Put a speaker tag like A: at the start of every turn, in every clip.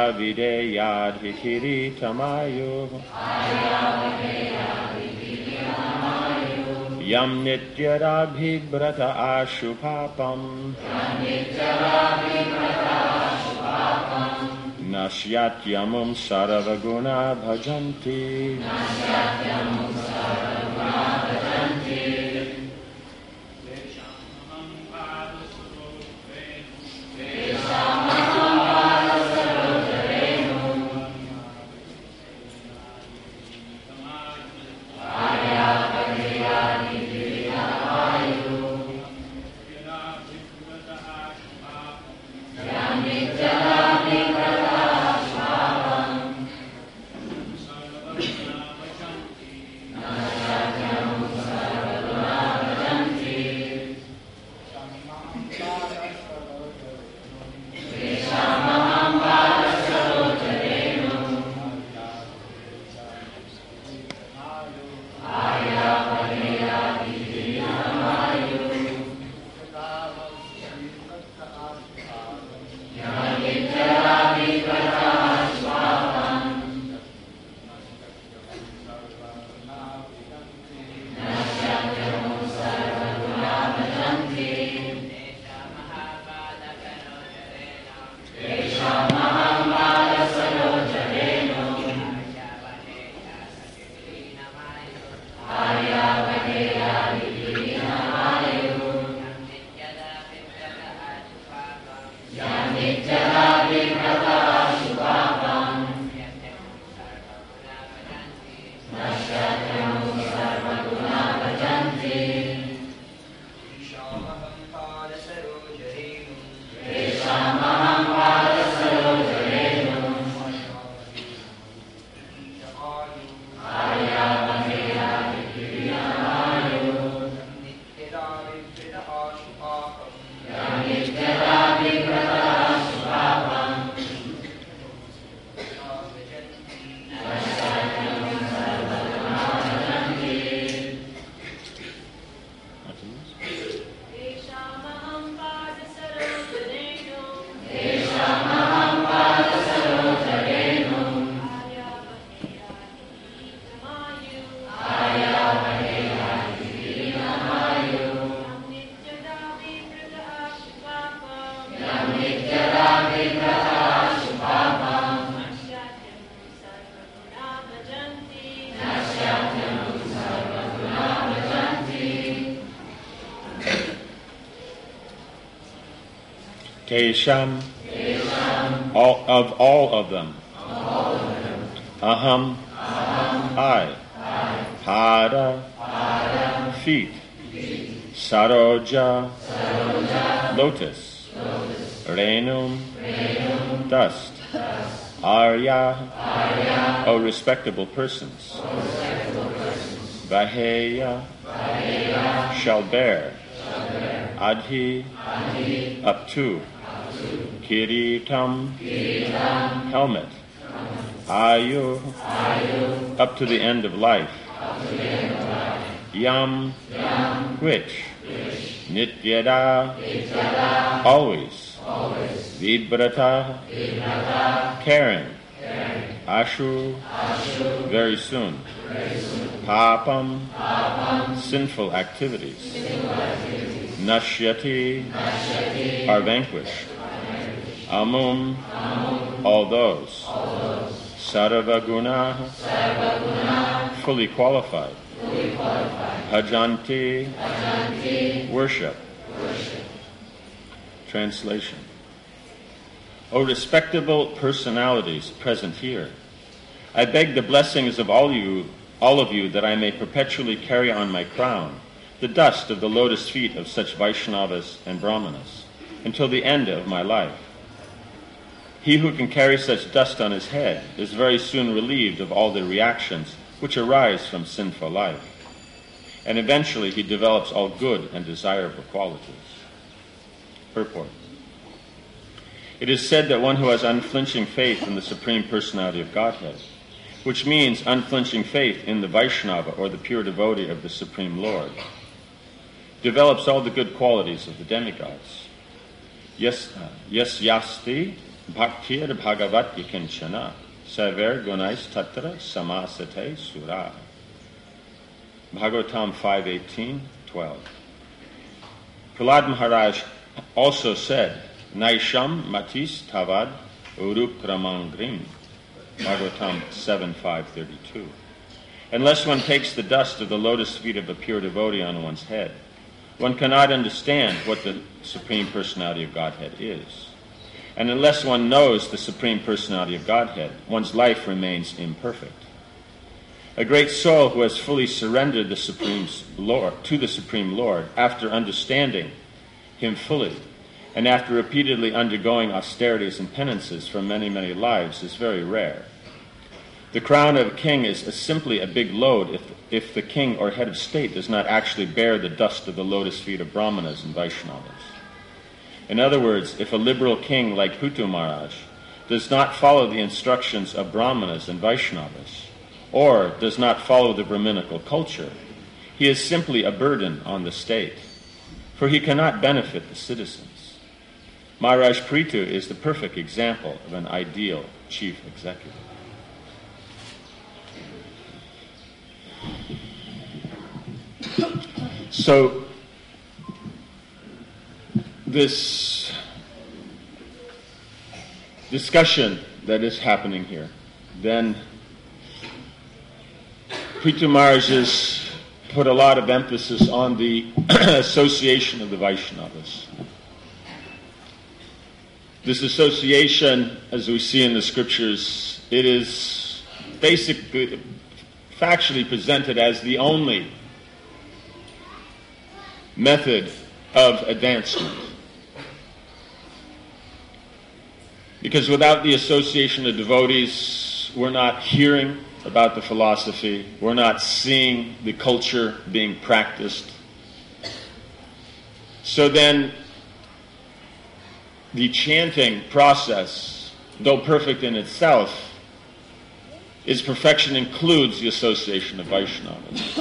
A: Kiritamayu Yam Nityadabhibrata Ashupapam Nasyatyamum Saravaguna Bhajanti Kesham, all of them. Aham, I. Pada, feet. Saroja, lotus. Renum, dust. Arya, O respectable persons. Vaheya, shall bear. Adhi, up to. Kiritam, helmet. Ayu, up to the end of life. Yam, which. Nityada, always. Vibrata, caring. Ashu, very soon. Papam, sinful activities. Nashyati, are vanquished. Amum, all those. Sarvaguna, fully qualified. Bhajanti, worship. Translation. O respectable personalities present here, I beg the blessings of all of you that I may perpetually carry on my crown the dust of the lotus feet of such Vaishnavas and Brahmanas until the end of my life. He who can carry such dust on his head is very soon relieved of all the reactions which arise from sinful life, and eventually he develops all good and desirable qualities. Purport. It is said that one who has unflinching faith in the Supreme Personality of Godhead, which means unflinching faith in the Vaishnava or the pure devotee of the Supreme Lord, develops all the good qualities of the demigods. Yes, yasti, Bhaktir Bhagavat Yakinchana Saver Gunais Tatra Samasate Surah. Bhagavatam 5:18-12. Prahlad Maharaj also said, Naisham Matis Tavad Urup Ramangrim. Bhagavatam 7:5-32. Unless one takes the dust of the lotus feet of a pure devotee on one's head, one cannot understand what the Supreme Personality of Godhead is. And unless one knows the Supreme Personality of Godhead, one's life remains imperfect. A great soul who has fully surrendered to the Supreme Lord, after understanding Him fully, and after repeatedly undergoing austerities and penances for many, many lives, is very rare. The crown of a king is simply a big load if the king or head of state does not actually bear the dust of the lotus feet of Brahmanas and Vaishnavas. In other words, if a liberal king like Prithu Maharaj does not follow the instructions of Brahmanas and Vaishnavas, or does not follow the Brahminical culture, he is simply a burden on the state, for he cannot benefit the citizens. Maharaj Prithu is the perfect example of an ideal chief executive. So, this discussion that is happening here, then Prithu Maharaj has put a lot of emphasis on the association of the Vaishnavas. This association, as we see in the scriptures, it is basically, factually presented as the only method of advancement. Because without the association of devotees, we're not hearing about the philosophy, we're not seeing the culture being practiced. So then, the chanting process, though perfect in itself, its perfection includes the association of Vaishnavas.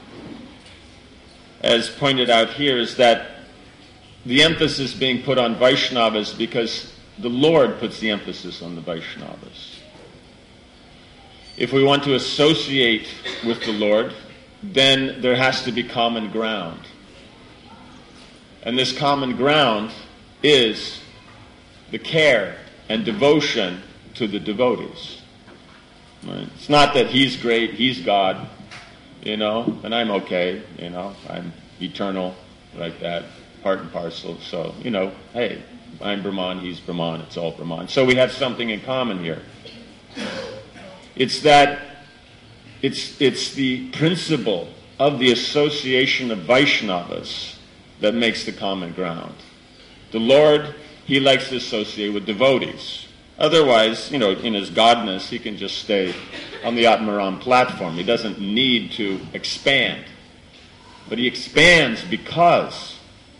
A: As pointed out here, is that the emphasis being put on Vaishnavas because the Lord puts the emphasis on the Vaishnavas. If we want to associate with the Lord, then there has to be common ground. And this common ground is the care and devotion to the devotees. Right? It's not that he's great, he's God, and I'm okay, I'm eternal, like that, part and parcel. So, hey, I'm Brahman, he's Brahman, it's all Brahman. So we have something in common here. It's that, it's the principle of the association of Vaishnavas that makes the common ground. The Lord, he likes to associate with devotees. Otherwise, in his godness, he can just stay on the Atmaram platform. He doesn't need to expand. But he expands because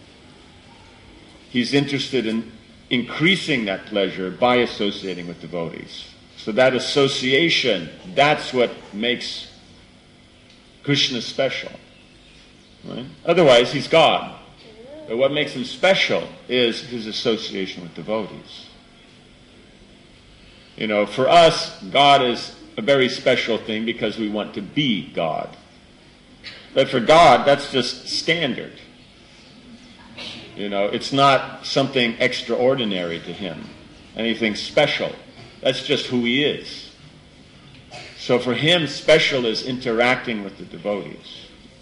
A: he's interested in increasing that pleasure by associating with devotees. So that association, that's what makes Krishna special. Right? Otherwise, he's God. But what makes him is his association with devotees. For us, God is a very special thing because we want to be God. But for God, that's just standard. It's not something extraordinary to him, anything special. That's just who he is. So for him, special is interacting with the devotees.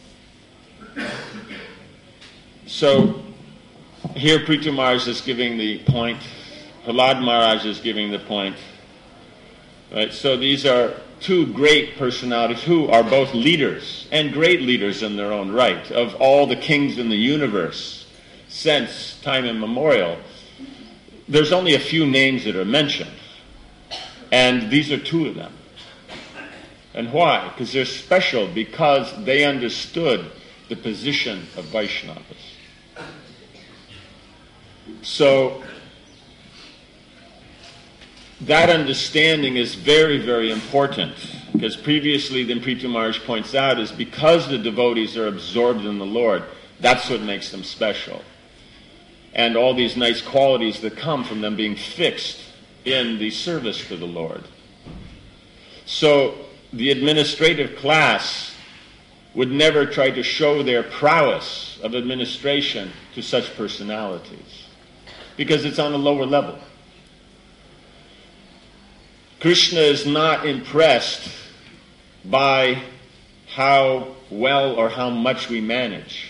A: So here Prithu Maharaj is giving the point, Prahlad Maharaj is giving the point. Right? So these are two great personalities who are both leaders, and great leaders in their own right, of all the kings in the universe since time immemorial. There's only a few names that are mentioned, and these are two of them. And why? Because they're special, because they understood the position of Vaishnavas. So that understanding is very, very important, because previously, then Prithu Maharaj points out, is because the devotees are absorbed in the Lord, that's what makes them special. And all these nice qualities that come from them being fixed in the service to the Lord. So the administrative class would never try to show their prowess of administration to such personalities, because it's on a lower level. Krishna is not impressed by how well or how much we manage.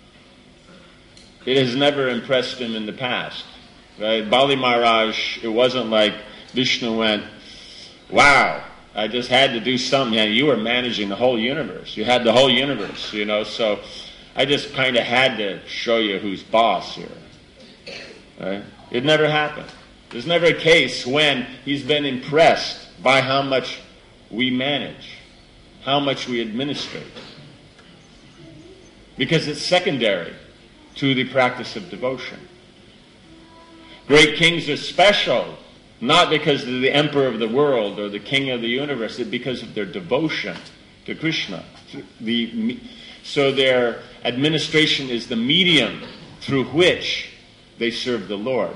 A: It has never impressed him in the past. Right? Bali Maharaj, it wasn't like Vishnu went, wow, I just had to do something. Yeah, you were managing the whole universe. You had the whole universe, so I just kind of had to show you who's boss here. Right? It never happened. There's never a case when he's been impressed by how much we manage, how much we administrate. Because it's secondary to the practice of devotion. Great kings are special, not because they're the emperor of the world or the king of the universe, but because of their devotion to Krishna. So their administration is the medium through which they serve the Lord.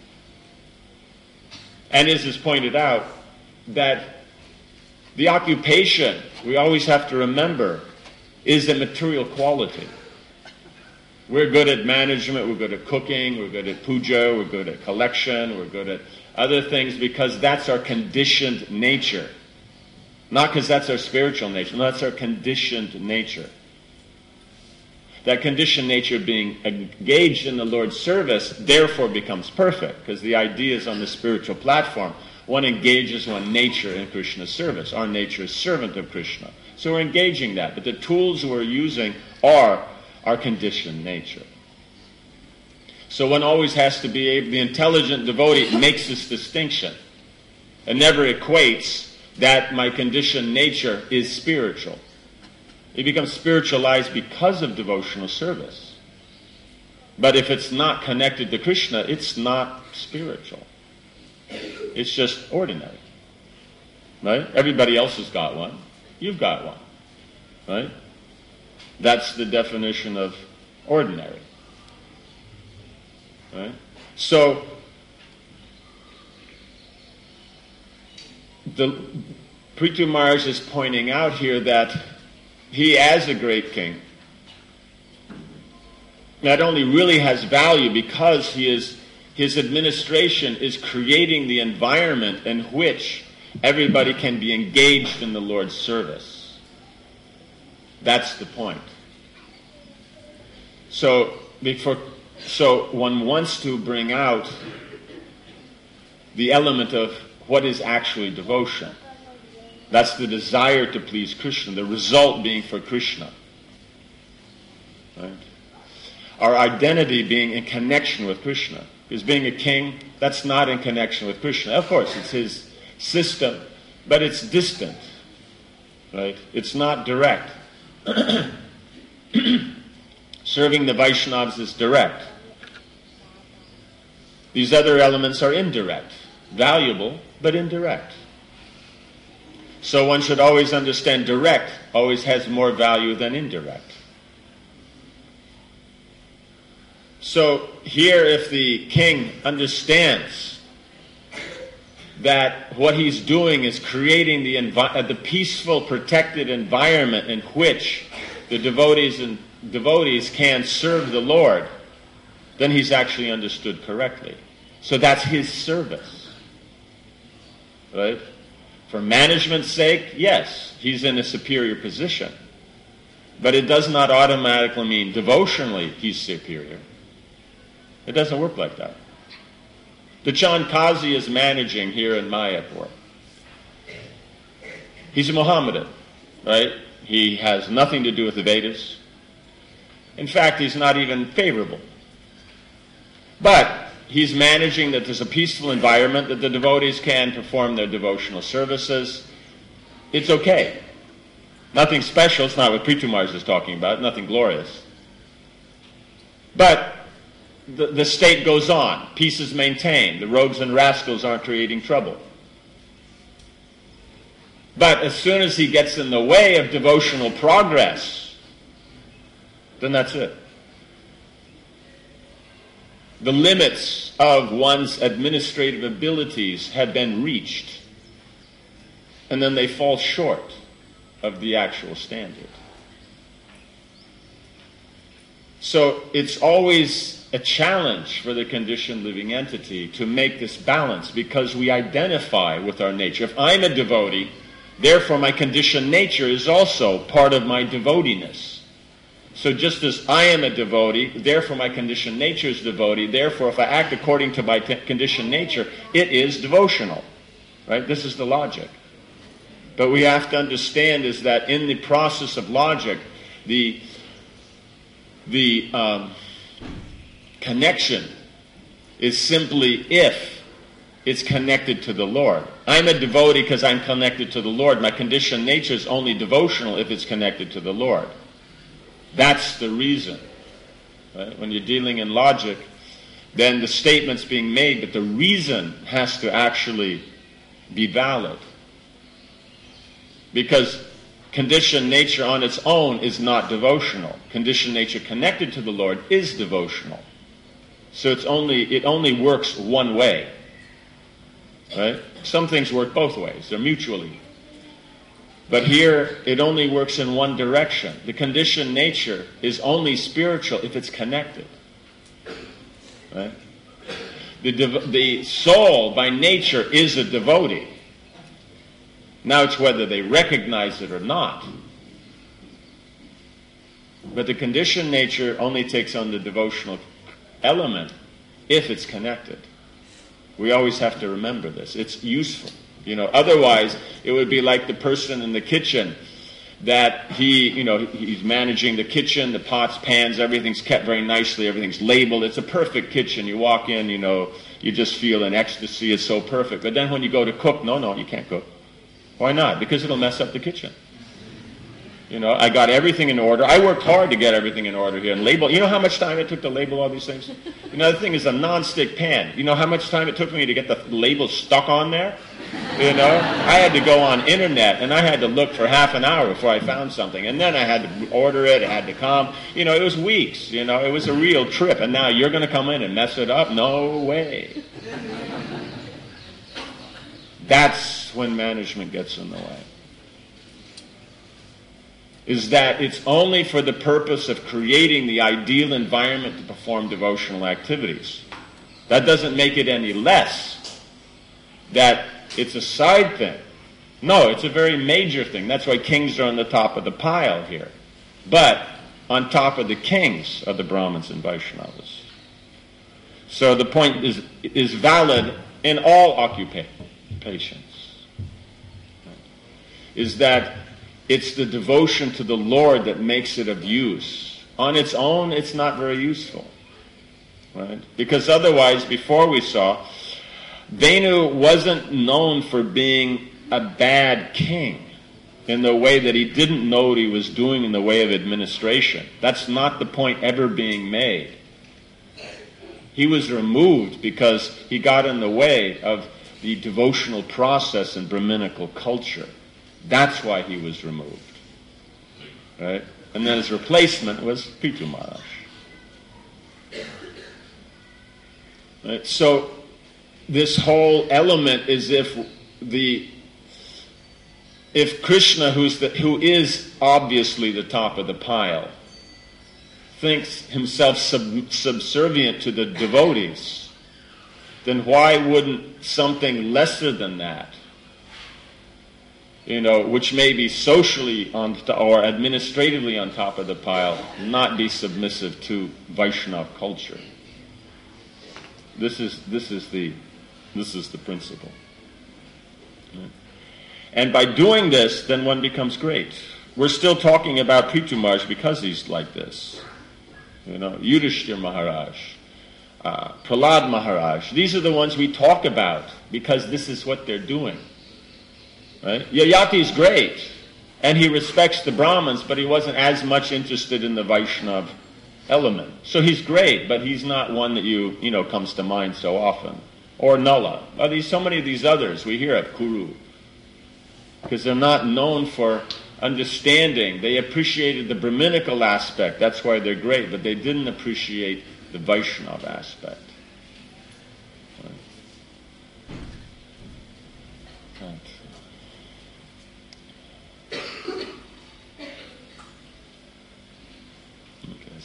A: And as is pointed out, that the occupation, we always have to remember, is a material quality. We're good at management, we're good at cooking, we're good at puja, we're good at collection, we're good at other things because that's our conditioned nature. Not because that's our spiritual nature, no, that's our conditioned nature. That conditioned nature being engaged in the Lord's service therefore becomes perfect, because the idea is on the spiritual platform. One engages one nature in Krishna's service. Our nature is servant of Krishna. So we're engaging that, but the tools we're using are our conditioned nature. So one always has to be able, the intelligent devotee makes this distinction and never equates that my conditioned nature is spiritual. It becomes spiritualized because of devotional service. But if it's not connected to Krishna, it's not spiritual. It's just ordinary. Right? Everybody else has got one. You've got one. Right? That's the definition of ordinary. Right? So, the Prithu Maharaj is pointing out here that he, as a great king, not only really has value because his administration is creating the environment in which everybody can be engaged in the Lord's service. That's the point. So one wants to bring out the element of what is actually devotion. That's the desire to please Krishna, the result being for Krishna. Right? Our identity being in connection with Krishna. Because being a king, that's not in connection with Krishna. Of course, it's his system, but it's distant. Right? It's not direct. Serving the Vaishnavas is direct. These other elements are indirect. Valuable, but indirect. So one should always understand direct always has more value than indirect. So here, if the king understands that what he's doing is creating the peaceful, protected environment in which the devotees can serve the Lord, then he's actually understood correctly. So that's his service. Right? For management's sake, yes, he's in a superior position. But it does not automatically mean devotionally he's superior. It doesn't work like that. The Chand Kazi is managing here in Mayapur. He's a Mohammedan, right? He has nothing to do with the Vedas. In fact, he's not even favorable. But he's managing that there's a peaceful environment, that the devotees can perform their devotional services. It's okay. Nothing special. It's not what Prithu Maharaj is talking about. Nothing glorious. But the state goes on. Peace is maintained. The rogues and rascals aren't creating trouble. But as soon as he gets in the way of devotional progress, then that's it. the limits of one's administrative abilities have been reached, and then they fall short of the actual standard. So it's always a challenge for the conditioned living entity to make this balance, because we identify with our nature. If I'm a devotee, therefore my conditioned nature is also part of my devotiness. So just as I am a devotee, therefore my conditioned nature is devotee, therefore if I act according to my conditioned nature, it is devotional. Right? This is the logic. But we have to understand is that in the process of logic, the connection is simply if it's connected to the Lord. I'm a devotee because I'm connected to the Lord. My conditioned nature is only devotional if it's connected to the Lord. That's the reason. Right? When you're dealing in logic, then the statement's being made, but the reason has to actually be valid. Because conditioned nature on its own is not devotional. Conditioned nature connected to the Lord is devotional. So it only works one way. Right? Some things work both ways. They're mutually. But here, it only works in one direction. The conditioned nature is only spiritual if it's connected. Right? The soul, by nature, is a devotee. Now it's whether they recognize it or not. But the conditioned nature only takes on the devotional element if it's connected. We always have to remember this. It's useful. Otherwise, it would be like the person in the kitchen that he's managing the kitchen, the pots, pans, everything's kept very nicely, everything's labeled. It's a perfect kitchen. You walk in, you just feel an ecstasy. It's so perfect. But then when you go to cook, no, you can't cook. Why not? Because it'll mess up the kitchen. I got everything in order. I worked hard to get everything in order here and label. You know how much time it took to label all these things? The thing is a non-stick pan. You know how much time it took me to get the label stuck on there? I had to go on internet and I had to look for half an hour before I found something. And then I had to order it. It had to come. It was weeks. It was a real trip. And now you're going to come in and mess it up? No way. That's when management gets in the way. Is that it's only for the purpose of creating the ideal environment to perform devotional activities. That doesn't make it any less that it's a side thing. No, it's a very major thing. That's why kings are on the top of the pile here. But on top of the kings are the Brahmins and Vaishnavas. So the point is valid in all occupations. Is that it's the devotion to the Lord that makes it of use. On its own, it's not very useful. Right? Because otherwise, before we saw, Venu wasn't known for being a bad king in the way that he didn't know what he was doing in the way of administration. That's not the point ever being made. He was removed because he got in the way of the devotional process in Brahminical culture. That's why he was removed. Right? And then his replacement was Prithu Maharaj. Right? So this whole element is if Krishna, who is obviously the top of the pile, thinks himself subservient to the devotees, then why wouldn't something lesser than that, which may be socially or administratively on top of the pile, not be submissive to Vaishnava culture? This is the principle. And by doing this, then one becomes great. We're still talking about Prithu Maharaj because he's like this. Yudhishthira Maharaj, Prahlad Maharaj. These are the ones we talk about because this is what they're doing. Right? Yayati is great, and he respects the Brahmins, but he wasn't as much interested in the Vaishnava element. So he's great, but he's not one that comes to mind so often. Or Nala. So many of these others we hear of Kuru. Because they're not known for understanding. They appreciated the Brahminical aspect. That's why they're great, but they didn't appreciate the Vaishnava aspect.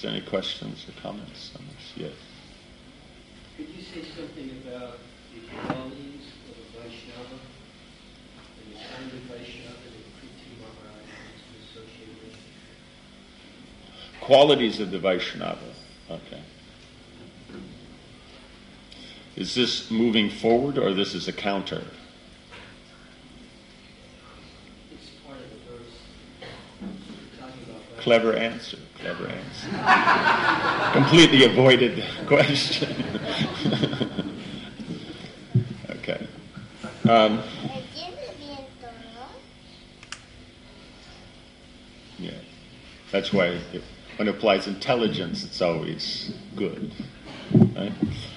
A: Is there any questions or comments on this? Yes.
B: Could you say something about the qualities of a Vaishnava and the kind of Vaishnava that Priti Maharaj wants to associate with?
A: Qualities of the Vaishnava. Okay. Is this moving forward or this is a counter?
B: It's part of the verse. Talking about Vaishnava.
A: Clever answer. Clever answer. Completely avoided the question. Okay. Yeah. That's why when it applies intelligence, it's always good. Right?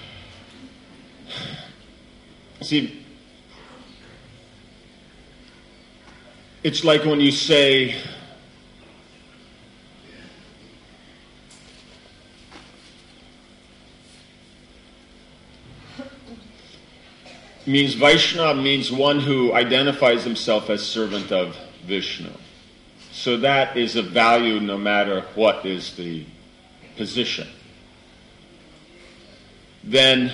A: See, it's like when you say, means Vaishnava means one who identifies himself as servant of Vishnu. So that is of value no matter what is the position. Then,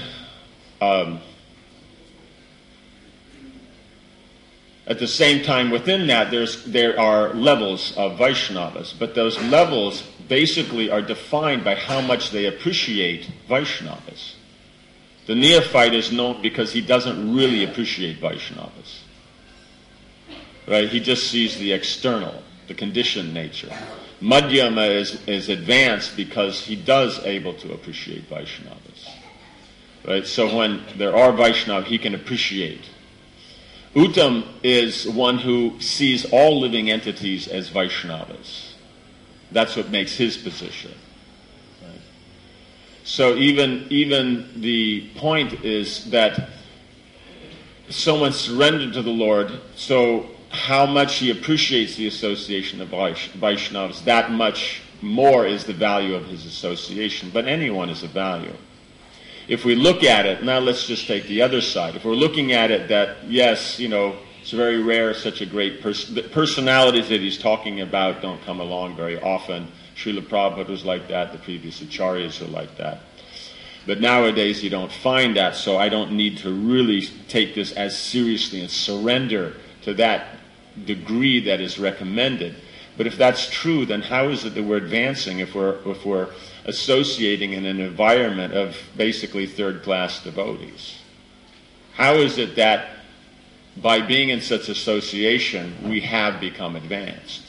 A: at the same time within that, there are levels of Vaishnavas, but those levels basically are defined by how much they appreciate Vaishnavas. The neophyte is known because he doesn't really appreciate Vaishnavas. Right? He just sees the external, the conditioned nature. Madhyama is advanced because he does able to appreciate Vaishnavas. Right? So when there are Vaishnavas, he can appreciate. Uttam is one who sees all living entities as Vaishnavas. That's what makes his position. Right? So even the point is that someone surrendered to the Lord, so how much he appreciates the association of Vaishnavas, that much more is the value of his association. But anyone is a value. If we look at it, now let's just take the other side. If we're looking at it that, yes, it's very rare, such a great person. The personalities that he's talking about don't come along very often. Srila Prabhupada was like that. The previous acharyas are like that. But nowadays you don't find that, so I don't need to really take this as seriously and surrender to that degree that is recommended. But if that's true, then how is it that we're advancing if we're associating in an environment of basically third-class devotees? How is it that by being in such association, we have become advanced?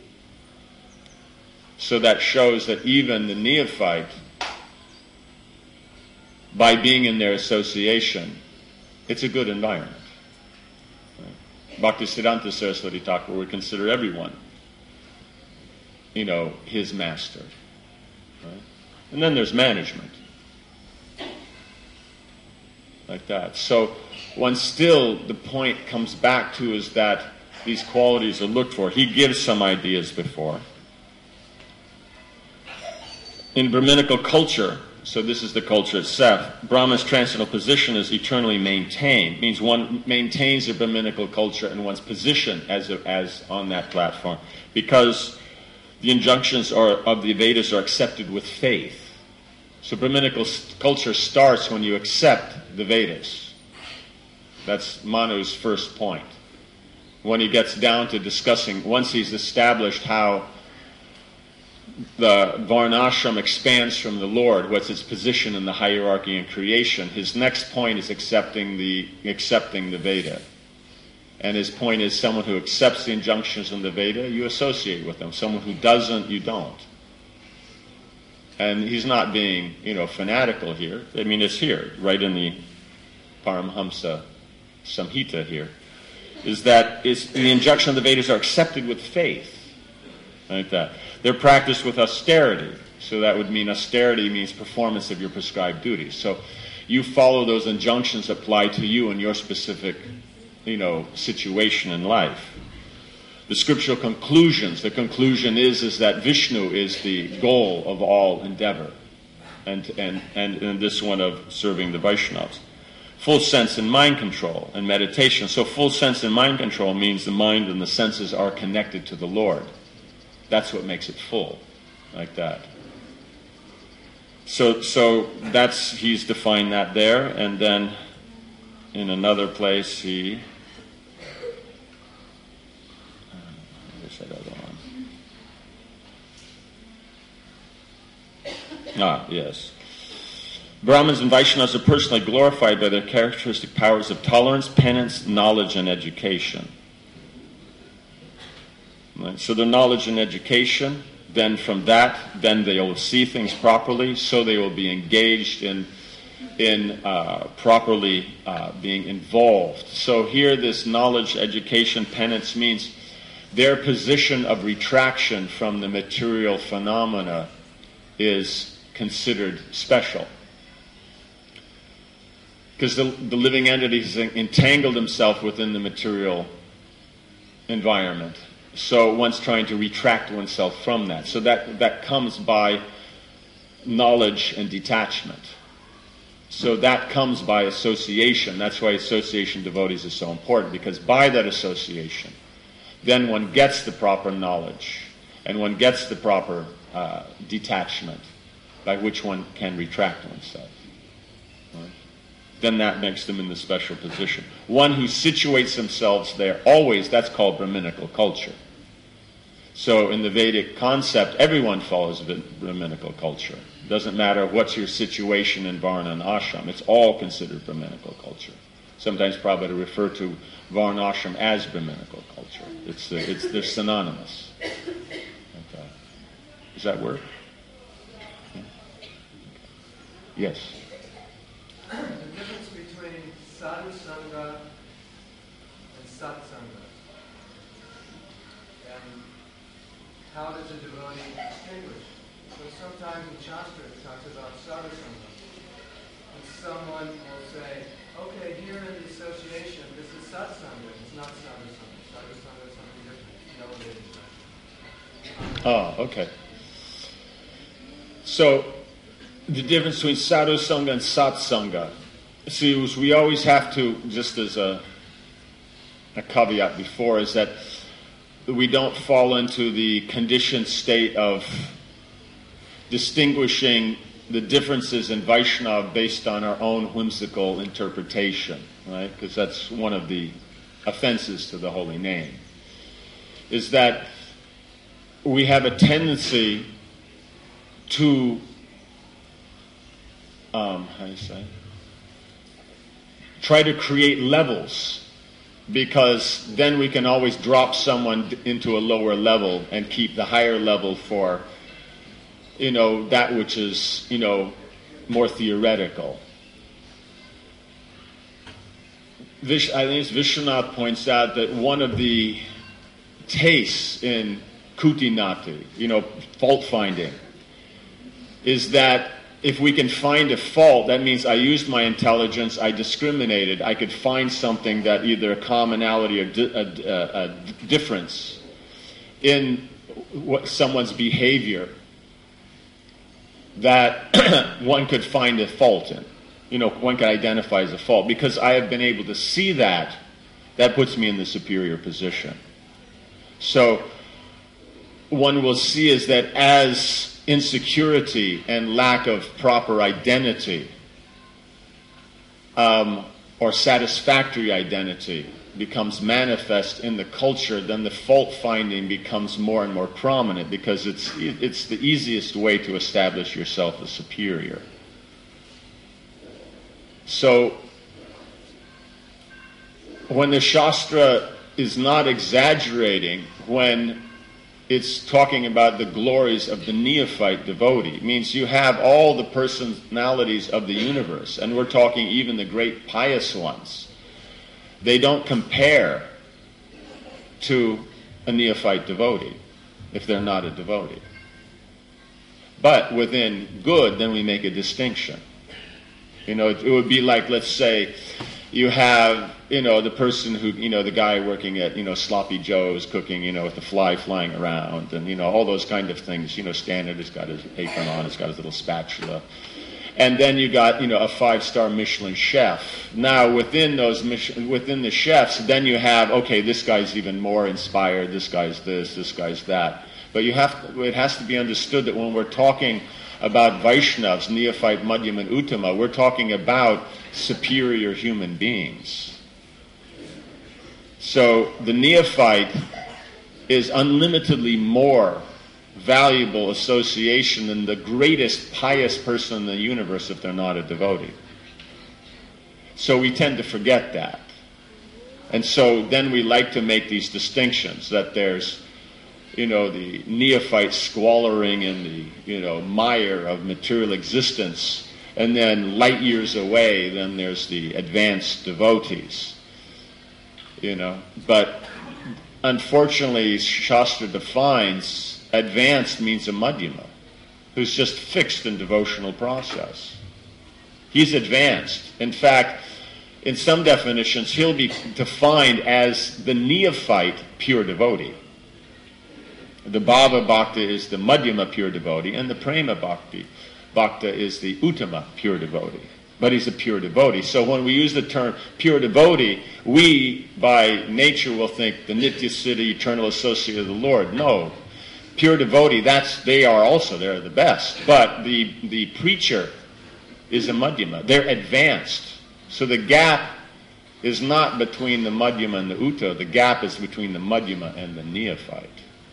A: So that shows that even the neophyte, by being in their association, it's a good environment. Bhaktisiddhanta Saraswati Thakur would consider everyone, his master. Right? And then there's management. Like that. So the point comes back to is that these qualities are looked for. He gives some ideas before. In Brahminical culture, so this is the culture itself, Brahman's transcendental position is eternally maintained. It means one maintains a Brahminical culture and one's position as on that platform, because the injunctions of the Vedas are accepted with faith. So Brahminical culture starts when you accept the Vedas. That's Manu's first point. When he gets down to discussing, once he's established how the Varnashram expands from the Lord, what's its position in the hierarchy and creation, his next point is accepting the Veda. And his point is, someone who accepts the injunctions in the Veda, you associate with them. Someone who doesn't, you don't. And he's not being, fanatical here. I mean, it's here, right in the Paramhamsa Samhita here, is that the injunction of the Vedas are accepted with faith. Like that. They're practiced with austerity. So that would mean austerity means performance of your prescribed duties. So you follow those injunctions that apply to you in your specific, situation in life. The scriptural conclusions, the conclusion is that Vishnu is the goal of all endeavor. And this one of serving the Vaishnavas. Full sense and mind control and meditation. So full sense and mind control means the mind and the senses are connected to the Lord. That's what makes it full, like that. So he's defined that there, and then in another place he. Where's that other one? Yes. Brahmins and Vaishnavas are personally glorified by their characteristic powers of tolerance, penance, knowledge, and education. Right? So their knowledge and education, then from that, then they will see things properly, so they will be engaged in properly being involved. So here this knowledge, education, penance means their position of retraction from the material phenomena is considered special. Because the living entity has entangled himself within the material environment. So one's trying to retract oneself from that. So that comes by knowledge and detachment. So that comes by association. That's why association devotees is so important, because by that association, then one gets the proper knowledge, and one gets the proper detachment by which one can retract oneself. Right? Then that makes them in the special position. One who situates themselves there always, that's called Brahminical culture. So in the Vedic concept, everyone follows Brahminical culture. It doesn't matter what's your situation in Varna and Ashram. It's all considered Brahminical culture. Sometimes Prabhupada refer to Varna Ashram as Brahminical culture. They're synonymous. Okay. Does that work? Yes.
C: The difference between sadhu sangha and satsanga, and how does a devotee distinguish? So sometimes in Shastra it talks about sadhu sangha, and someone will say, okay, here in the association, this is satsanga, it's not sadhu sangha. Sadhu sangha is something different, it's elevated.
A: Oh, okay. So the difference between sadhu sangha and satsanga. See, we always have to, just as a caveat before, is that we don't fall into the conditioned state of distinguishing the differences in Vaishnava based on our own whimsical interpretation, right? Because that's one of the offenses to the holy name, is that we have a tendency to try to create levels, because then we can always drop someone into a lower level and keep the higher level for, that which is, more theoretical. I think Vishwanath points out that one of the tastes in Kutinati, fault finding, is that if we can find a fault, that means I used my intelligence, I discriminated, I could find something that either a commonality or a difference in someone's behavior that one could find a fault in. One could identify as a fault. Because I have been able to see that puts me in the superior position. So one will see is that as insecurity and lack of proper identity or satisfactory identity becomes manifest in the culture, then the fault finding becomes more and more prominent, because it's the easiest way to establish yourself as superior. So when the Shastra is not exaggerating, when it's talking about the glories of the neophyte devotee, it means you have all the personalities of the universe, and we're talking even the great pious ones. They don't compare to a neophyte devotee if they're not a devotee. But within good, then we make a distinction. It would be like, let's say, you have, the person who, the guy working at, Sloppy Joe's cooking, with the fly flying around and, all those kind of things, standard, he's got his apron on, he's got his little spatula. And then you got, a 5-star Michelin chef. Now, within the chefs, then you have, okay, this guy's even more inspired, this guy's this guy's that. But it has to be understood that when we're talking about Vaishnavas, neophyte, Madhyama, and Uttama, we're talking about superior human beings. So the neophyte is unlimitedly more valuable association than the greatest pious person in the universe if they're not a devotee. So we tend to forget that. And so then we like to make these distinctions, that there's, the neophyte squalling in the, mire of material existence, and then light years away, then there's the advanced devotees, But unfortunately, Shastra defines advanced means a Madhyama, who's just fixed in devotional process. He's advanced. In fact, in some definitions, he'll be defined as the neophyte pure devotee. The Bhava Bhakta is the Madhyama pure devotee, and the Prema Bhakta is the Uttama pure devotee. But he's a pure devotee. So when we use the term pure devotee, we, by nature, will think the Nitya Siddha, eternal associate of the Lord. No. Pure devotee, they're the best. But the preacher is a Madhyama. They're advanced. So the gap is not between the Madhyama and the Utta. The gap is between the Madhyama and the neophyte.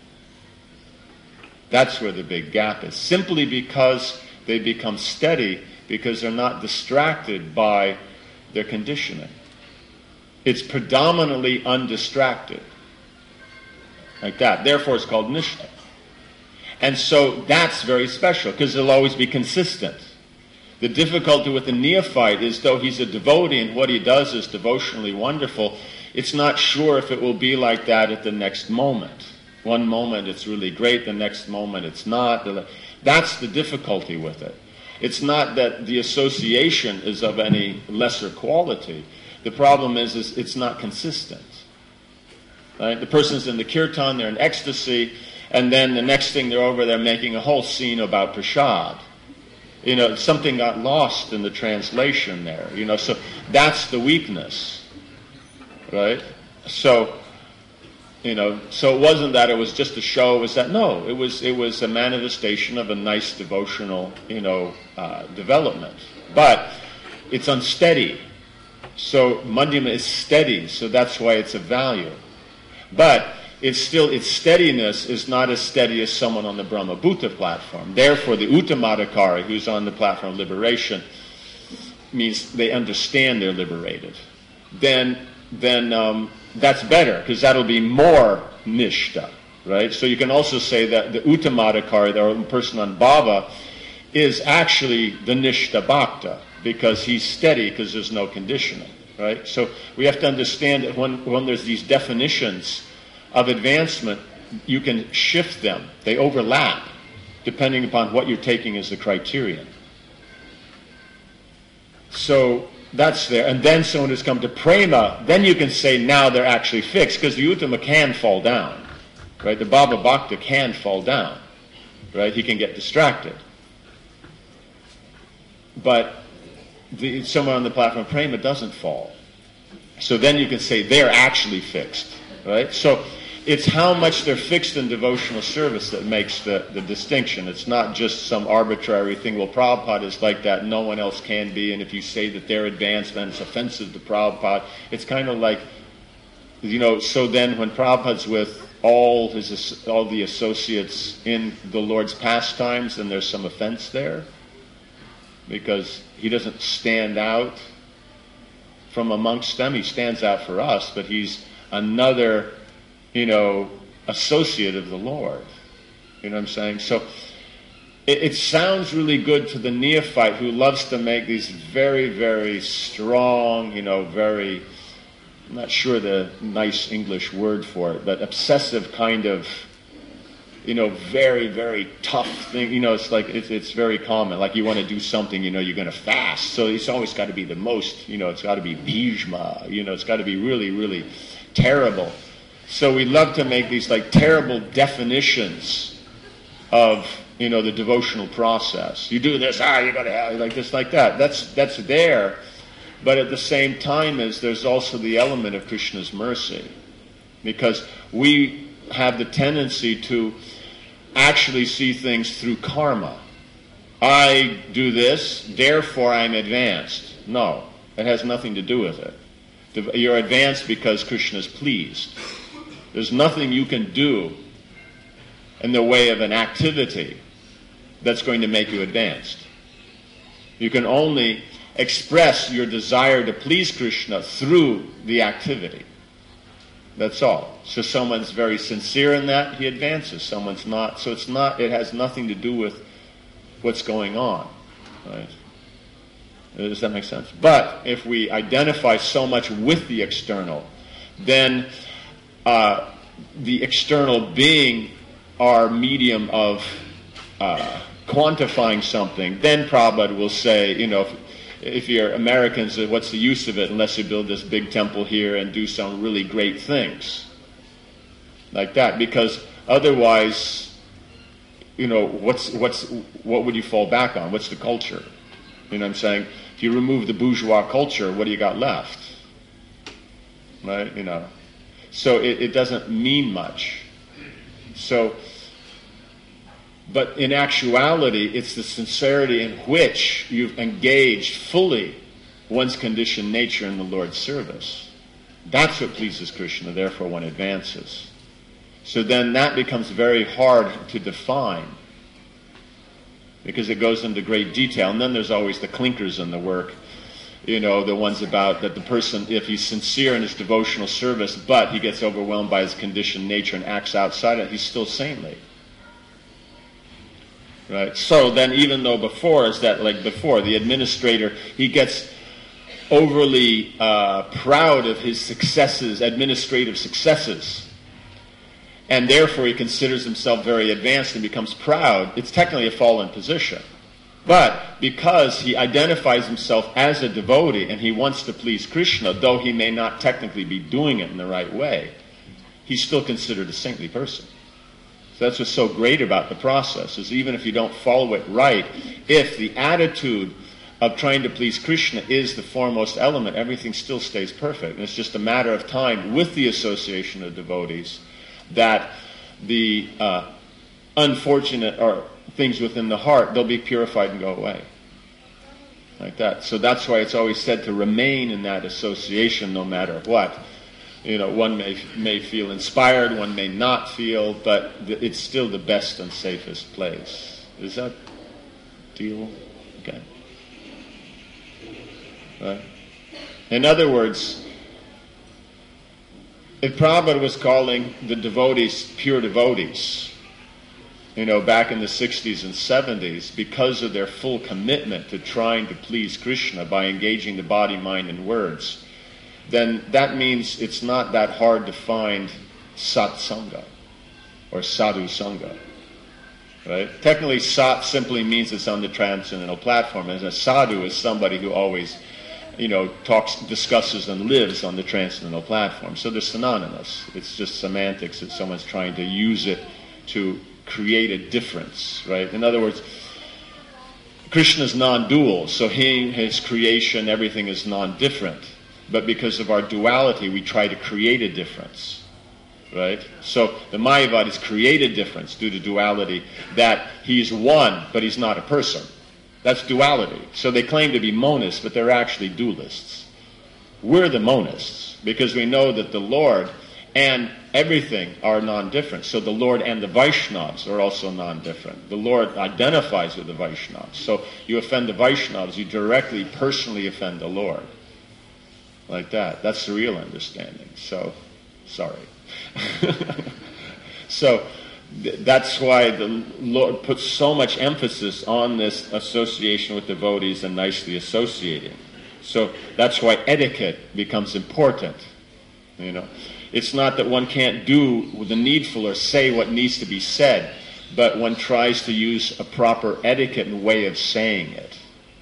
A: That's where the big gap is. Simply because they become steady, because they're not distracted by their conditioning. It's predominantly undistracted. Like that. Therefore it's called Nishta. And so that's very special, because it'll always be consistent. The difficulty with the neophyte is, though he's a devotee and what he does is devotionally wonderful, it's not sure if it will be like that at the next moment. One moment it's really great, the next moment it's not. That's the difficulty with it. It's not that the association is of any lesser quality. The problem is it's not consistent. Right? The person's in the kirtan, they're in ecstasy, and then the next thing they're over there making a whole scene about prasad. Something got lost in the translation there. So that's the weakness, right? So it wasn't that it was just a show. It was that it was a manifestation of a nice devotional, development. But it's unsteady. So Madhyama is steady. So that's why it's a value. But its steadiness is not as steady as someone on the Brahmabhuta platform. Therefore, the Uttamadhikari, who's on the platform of liberation, means they understand they're liberated. Then that's better, because that'll be more nishta, right? So you can also say that the Uttamadhikari, the person on bhava, is actually the nishta bhakta, because he's steady, because there's no conditioning, right? So we have to understand that when there's these definitions of advancement, you can shift them. They overlap, depending upon what you're taking as the criterion. So that's there. And then someone who's come to prema, then you can say now they're actually fixed, because the Uttama can fall down, right? The Bhava Bhakta can fall down, right? He can get distracted. But someone on the platform of prema doesn't fall. So then you can say they're actually fixed, right? So it's how much they're fixed in devotional service that makes the distinction. It's not just some arbitrary thing. Well, Prabhupada is like that. No one else can be. And if you say that they're advanced, then it's offensive to Prabhupada. It's kind of like, so then when Prabhupada's with all the associates in the Lord's pastimes, then there's some offense there, because he doesn't stand out from amongst them. He stands out for us, but he's another associate of the Lord. You know what I'm saying? So it sounds really good to the neophyte who loves to make these very, very strong, very, I'm not sure the nice English word for it, but obsessive kind of, very, very tough thing. It's like, it's very common. Like you want to do something, you're going to fast. So it's always got to be the most, it's got to be bhishma, it's got to be really, really terrible. So we love to make these like terrible definitions of, the devotional process. You do this, you go to hell, like this, like that. That's there. But at the same time there's also the element of Krishna's mercy. Because we have the tendency to actually see things through karma. I do this, therefore I'm advanced. No, it has nothing to do with it. You're advanced because Krishna is pleased. There's nothing you can do in the way of an activity that's going to make you advanced. You can only express your desire to please Krishna through the activity. That's all. So someone's very sincere in that, he advances. Someone's not. So it has nothing to do with what's going on. Right? Does that make sense? But if we identify so much with the external, then the external being our medium of quantifying something, then Prabhupada will say, if you're Americans, what's the use of it unless you build this big temple here and do some really great things like that? Because otherwise, what would you fall back on? What's the culture? You know what I'm saying? If you remove the bourgeois culture, what do you got left? Right? So it doesn't mean much. But in actuality, it's the sincerity in which you've engaged fully one's conditioned nature in the Lord's service. That's what pleases Krishna, therefore one advances. So then that becomes very hard to define, because it goes into great detail. And then there's always the clinkers in the work, the ones about that the person, if he's sincere in his devotional service, but he gets overwhelmed by his conditioned nature and acts outside it, he's still saintly. Right? So then even though the administrator, he gets overly proud of his successes, administrative successes, and therefore he considers himself very advanced and becomes proud, it's technically a fallen position. But because he identifies himself as a devotee and he wants to please Krishna, though he may not technically be doing it in the right way, he's still considered a saintly person. So that's what's so great about the process, is even if you don't follow it right, if the attitude of trying to please Krishna is the foremost element, everything still stays perfect. And it's just a matter of time with the association of devotees that the unfortunate or things within the heart, they'll be purified and go away. Like that. So that's why it's always said to remain in that association no matter what. One may feel inspired, one may not feel, but it's still the best and safest place. Is that deal? Okay. Right. In other words, if Prabhupada was calling the devotees pure devotees, back in the 60s and 70s, because of their full commitment to trying to please Krishna by engaging the body, mind, and words, then that means it's not that hard to find satsanga or sadhu sangha. Right? Technically, sat simply means it's on the transcendental platform, and a sadhu is somebody who always, discusses and lives on the transcendental platform. So they're synonymous. It's just semantics that someone's trying to use it to create a difference, right? In other words, Krishna is non-dual, so his creation, everything is non-different. But because of our duality, we try to create a difference, right? So the Mayavadis create a difference due to duality, that he's one, but he's not a person. That's duality. So they claim to be monists, but they're actually dualists. We're the monists, because we know that the Lord and everything are non-different. So the Lord and the Vaishnavas are also non-different. The Lord identifies with the Vaishnavas. So you offend the Vaishnavas, you directly, personally offend the Lord. Like that. That's the real understanding. So, sorry. So, that's why the Lord puts so much emphasis on this association with devotees and nicely associating. So, that's why etiquette becomes important. It's not that one can't do the needful or say what needs to be said, but one tries to use a proper etiquette and way of saying it.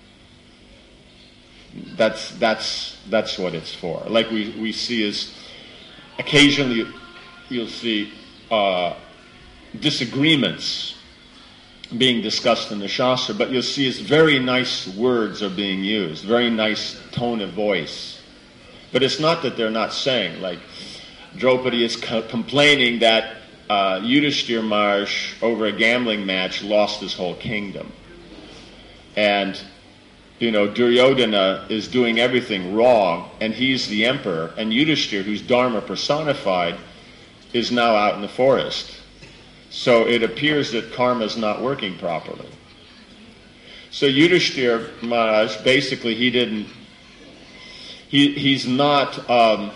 A: That's what it's for. Like we see is occasionally you'll see disagreements being discussed in the Shastra, but you'll see is very nice words are being used, very nice tone of voice. But it's not that they're not saying, like Draupadi is complaining that Yudhishthira Maharaj over a gambling match lost his whole kingdom. and Duryodhana is doing everything wrong, and he's the emperor, and Yudhishthira, who's Dharma personified, is now out in the forest. So it appears that karma is not working properly. So Yudhishthira Maharaj, basically he's not,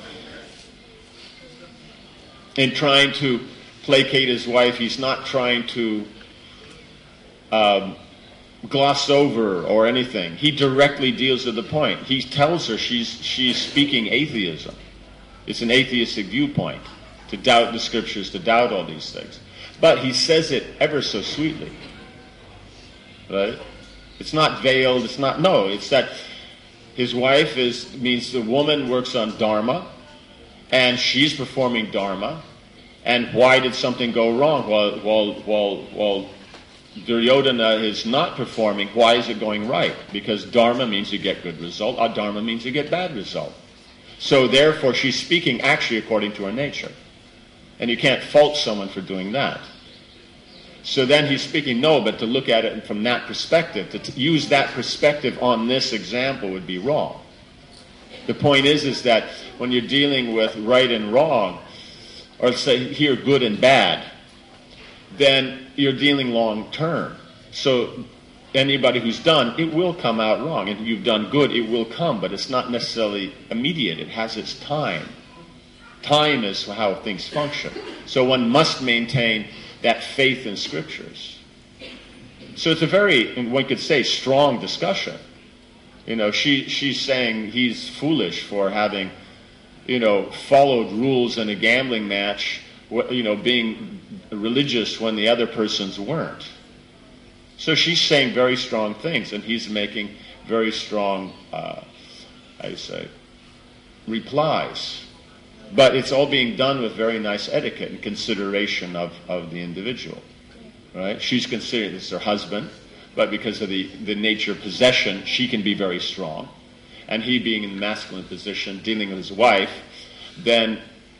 A: in trying to placate his wife, he's not trying to gloss over or anything. He directly deals with the point. He tells her she's speaking atheism. It's an atheistic viewpoint, to doubt the scriptures, to doubt all these things. But he says it ever so sweetly. Right? It's not veiled, it's that his wife means the woman works on Dharma, and she's performing Dharma, and why did something go wrong? While Duryodhana is not performing, why is it going right? Because Dharma means you get good result, Adharma means you get bad result. So therefore she's speaking actually according to her nature. And you can't fault someone for doing that. So then he's speaking, no, but to look at it from that perspective, to use that perspective on this example would be wrong. The point is that when you're dealing with right and wrong, or say here good and bad, then you're dealing long term. So anybody who's done, it will come out wrong. If you've done good, it will come, but it's not necessarily immediate. It has its time. Time is how things function. So one must maintain that faith in scriptures. So it's a very, one could say, strong discussion. She's saying he's foolish for having, followed rules in a gambling match, being religious when the other persons weren't. So she's saying very strong things, and he's making very strong, replies. But it's all being done with very nice etiquette and consideration of the individual. Right? She's considered this her husband, but because of the nature of possession, she can be very strong. And he being in the masculine position, dealing with his wife, then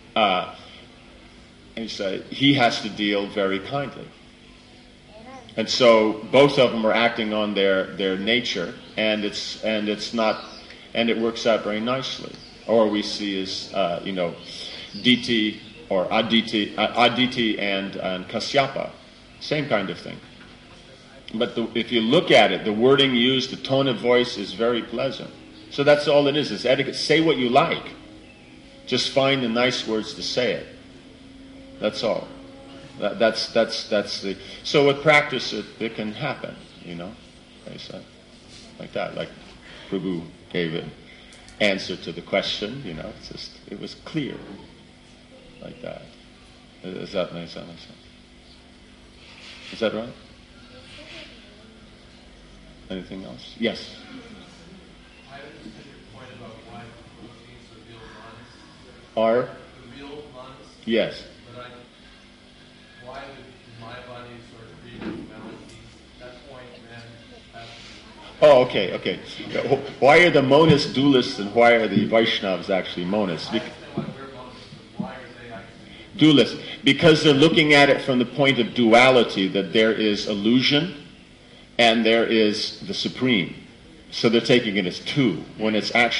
A: he has to deal very kindly. And so both of them are acting on their nature, and it works out very nicely. Or we see as Diti or Aditi and Kasyapa, same kind of thing. But if you look at it, the wording used, the tone of voice is very pleasant. So that's all it is etiquette. Say what you like. Just find the nice words to say it. That's all. That's the. So with practice, it can happen. Like that. Like Prabhu gave it. Answer to the question, it was clear, like that. Is that nice? Is that right? Anything else? Yes.
D: I understood your point about why proteins are real
A: Are?
D: The real ones.
A: Yes.
D: But why would my body sort of be maladies? That point, man.
A: Oh, okay. Why are the monists dualists and why are the Vaishnavas actually monists?
D: Why are they actually
A: dualists? Because they're looking at it from the point of duality, that there is illusion and there is the supreme. So they're taking it as two, when it's actually